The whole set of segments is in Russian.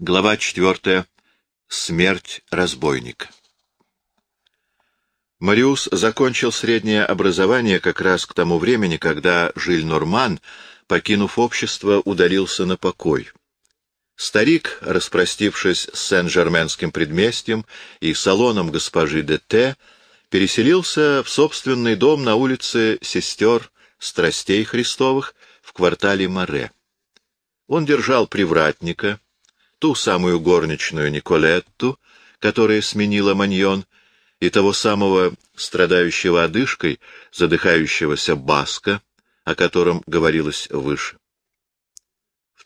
Глава 4. Смерть разбойника. Мариус закончил среднее образование как раз к тому времени, когда Жильнорман, покинув общество, удалился на покой. Старик, распростившись с Сен-Жерменским предместьем и салоном госпожи де Т, переселился в собственный дом на улице Сестер Страстей Христовых в квартале Маре. Он держал привратника, ту самую горничную Николетту, которая сменила Маньон, и того самого страдающего одышкой, задыхающегося Баска, о котором говорилось выше. В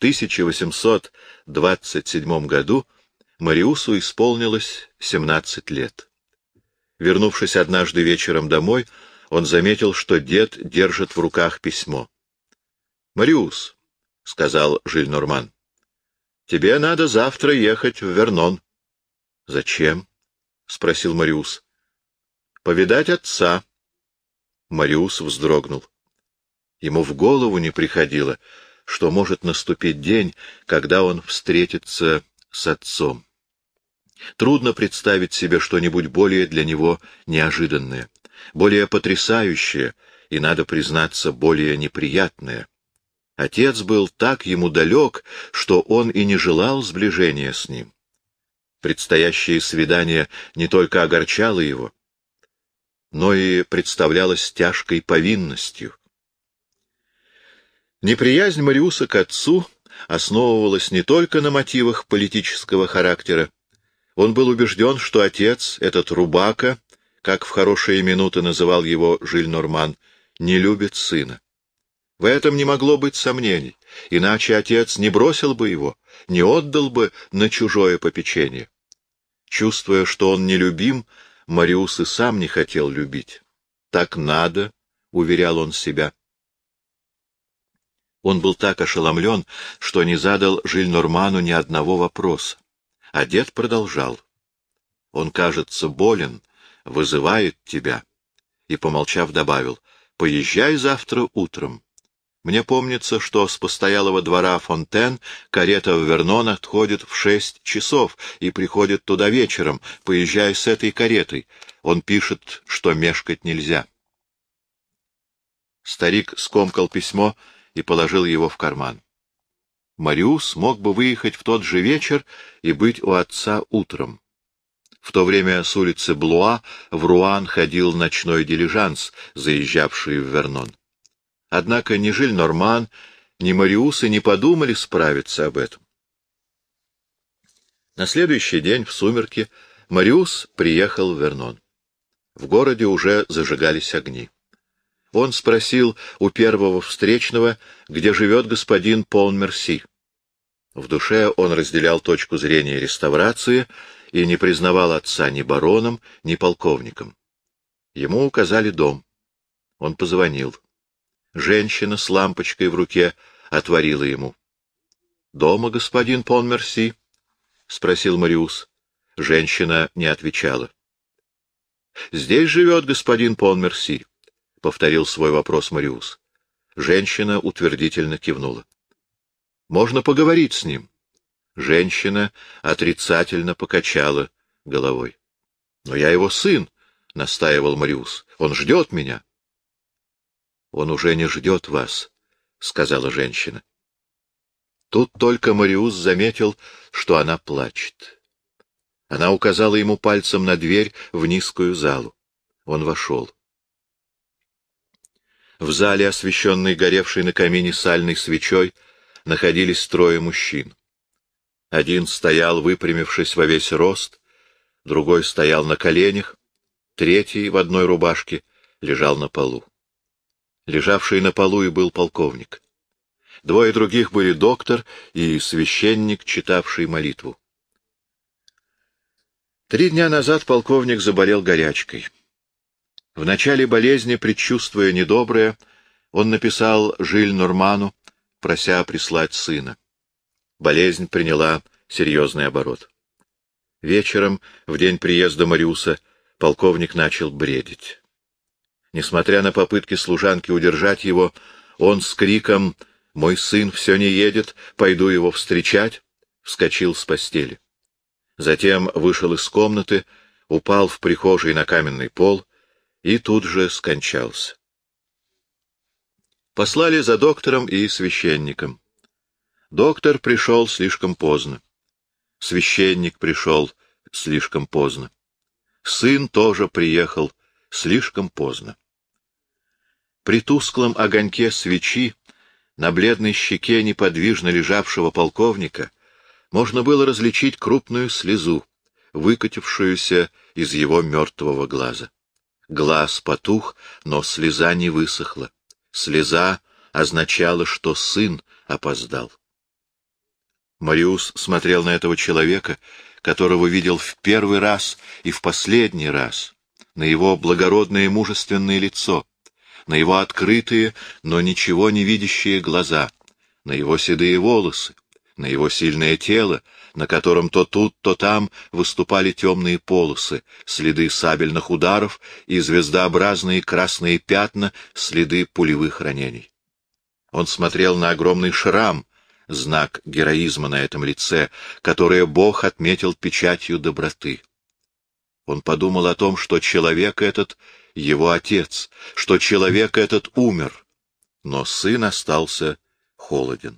1827 году Мариусу исполнилось 17 лет. Вернувшись однажды вечером домой, он заметил, что дед держит в руках письмо. «Мариус», — сказал Жильнорман, — «тебе надо завтра ехать в Вернон». «Зачем?» — спросил Мариус. «Повидать отца». Мариус вздрогнул. Ему в голову не приходило, что может наступить день, когда он встретится с отцом. Трудно представить себе что-нибудь более для него неожиданное, более потрясающее и, надо признаться, более неприятное. Отец был так ему далек, что он и не желал сближения с ним. Предстоящее свидание не только огорчало его, но и представлялось тяжкой повинностью. Неприязнь Мариуса к отцу основывалась не только на мотивах политического характера. Он был убежден, что отец, этот рубака, как в хорошие минуты называл его Жильнорман, не любит сына. В этом не могло быть сомнений, иначе отец не бросил бы его, не отдал бы на чужое попечение. Чувствуя, что он нелюбим, Мариус и сам не хотел любить. «Так надо», — уверял он себя. Он был так ошеломлен, что не задал Жильнорману ни одного вопроса. А дед продолжал. «Он, кажется, болен, вызывает тебя». И, помолчав, добавил: «Поезжай завтра утром. Мне помнится, что с постоялого двора Фонтен карета в Вернон отходит в 6 часов и приходит туда вечером. Поезжай с этой каретой. Он пишет, что мешкать нельзя». Старик скомкал письмо и положил его в карман. Мариус мог бы выехать в тот же вечер и быть у отца утром. В то время с улицы Блуа в Руан ходил ночной дилижанс, заезжавший в Вернон. Однако ни Жильнорман, ни Мариус и не подумали справиться об этом. На следующий день в сумерки Мариус приехал в Вернон. В городе уже зажигались огни. Он спросил у первого встречного, где живет господин Понмерси. В душе он разделял точку зрения реставрации и не признавал отца ни бароном, ни полковником. Ему указали дом. Он позвонил. Женщина с лампочкой в руке отворила ему. «Дома господин Понмерси?» — спросил Мариус. Женщина не отвечала. «Здесь живет господин Понмерси», — повторил свой вопрос Мариус. Женщина утвердительно кивнула. «Можно поговорить с ним?» Женщина отрицательно покачала головой. «Но я его сын», — настаивал Мариус. «Он ждет меня». «Он уже не ждет вас», — сказала женщина. Тут только Мариус заметил, что она плачет. Она указала ему пальцем на дверь в низкую залу. Он вошел. В зале, освещенной горевшей на камине сальной свечой, находились 3 мужчин. Один стоял, выпрямившись во весь рост, другой стоял на коленях, третий в одной рубашке лежал на полу. Лежавший на полу и был полковник. 2 других были доктор и священник, читавший молитву. 3 дня назад полковник заболел горячкой. В начале болезни, предчувствуя недоброе, он написал Жильнорману, прося прислать сына. Болезнь приняла серьезный оборот. Вечером, в день приезда Мариуса, полковник начал бредить. Несмотря на попытки служанки удержать его, он с криком «Мой сын все не едет, пойду его встречать!» вскочил с постели. Затем вышел из комнаты, упал в прихожей на каменный пол и тут же скончался. Послали за доктором и священником. Доктор пришел слишком поздно. Священник пришел слишком поздно. Сын тоже приехал слишком поздно. При тусклом огоньке свечи на бледной щеке неподвижно лежавшего полковника можно было различить крупную слезу, выкатившуюся из его мертвого глаза. Глаз потух, но слеза не высохла. Слеза означала, что сын опоздал. Мариус смотрел на этого человека, которого видел в первый раз и в последний раз, на его благородное и мужественное лицо, на его открытые, но ничего не видящие глаза, на его седые волосы, на его сильное тело, на котором то тут, то там выступали темные полосы, следы сабельных ударов и звездообразные красные пятна, следы пулевых ранений. Он смотрел на огромный шрам, знак героизма на этом лице, которое Бог отметил печатью доброты. Он подумал о том, что человек этот — его отец, что человек этот умер, но сын остался холоден.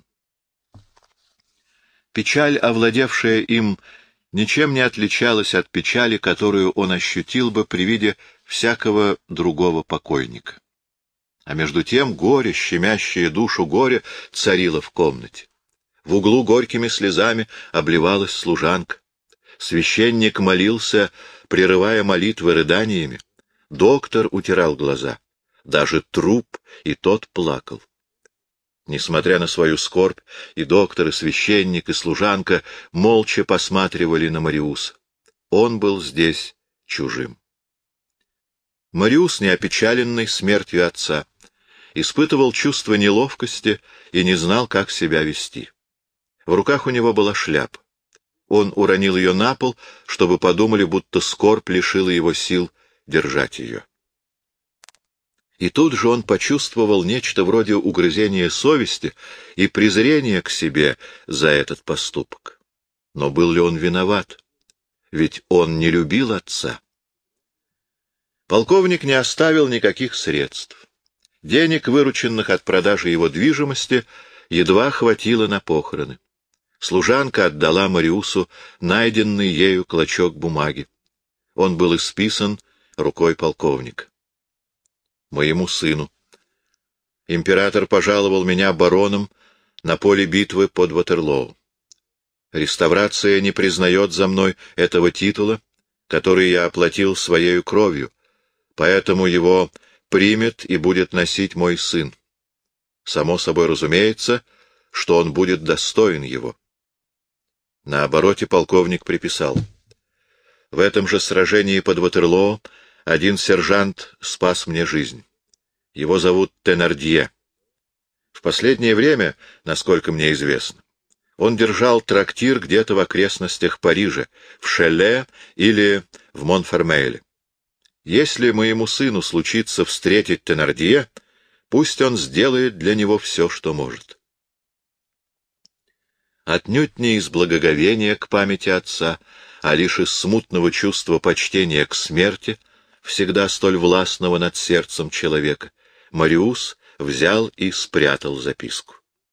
Печаль, овладевшая им, ничем не отличалась от печали, которую он ощутил бы при виде всякого другого покойника. А между тем горе, щемящее душу горе, царило в комнате. В углу горькими слезами обливалась служанка. Священник молился, прерывая молитвы рыданиями. Доктор утирал глаза. Даже труп и тот плакал. Несмотря на свою скорбь, и доктор, и священник, и служанка молча посматривали на Мариуса. Он был здесь чужим. Мариус, неопечаленный смертью отца, испытывал чувство неловкости и не знал, как себя вести. В руках у него была шляпа. Он уронил ее на пол, чтобы подумали, будто скорбь лишила его сил держать ее. И тут же он почувствовал нечто вроде угрызения совести и презрения к себе за этот поступок. Но был ли он виноват? Ведь он не любил отца. Полковник не оставил никаких средств. Денег, вырученных от продажи его движимости, едва хватило на похороны. Служанка отдала Мариусу найденный ею клочок бумаги. Он был исписан рукой полковника. Моему сыну. Император пожаловал меня бароном на поле битвы под Ватерлоу. Реставрация не признает за мной этого титула, который я оплатил своею кровью, поэтому его примет и будет носить мой сын. Само собой разумеется, что он будет достоин его. На обороте полковник приписал: в этом же сражении под Ватерлоо один сержант спас мне жизнь. Его зовут Тенардье. В последнее время, насколько мне известно, он держал трактир где-то в окрестностях Парижа, в Шеле или в Монфермейле. Если моему сыну случится встретить Тенардье, пусть он сделает для него все, что может. Отнюдь не из благоговения к памяти отца, а лишь из смутного чувства почтения к смерти, всегда столь властного над сердцем человека, Мариус взял и спрятал записку.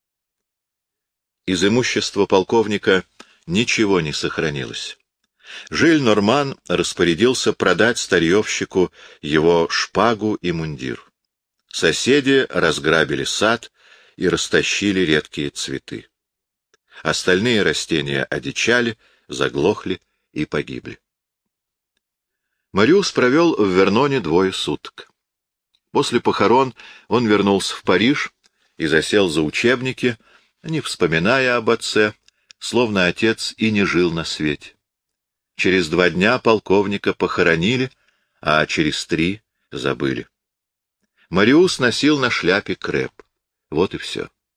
Из имущества полковника ничего не сохранилось. Жиль-Норман распорядился продать старьевщику его шпагу и мундир. Соседи разграбили сад и растащили редкие цветы. Остальные растения одичали, заглохли и погибли. Мариус провел в Верноне 2 суток. После похорон он вернулся в Париж и засел за учебники, не вспоминая об отце, словно отец и не жил на свете. Через 2 дня полковника похоронили, а через 3 забыли. Мариус носил на шляпе креп. Вот и все.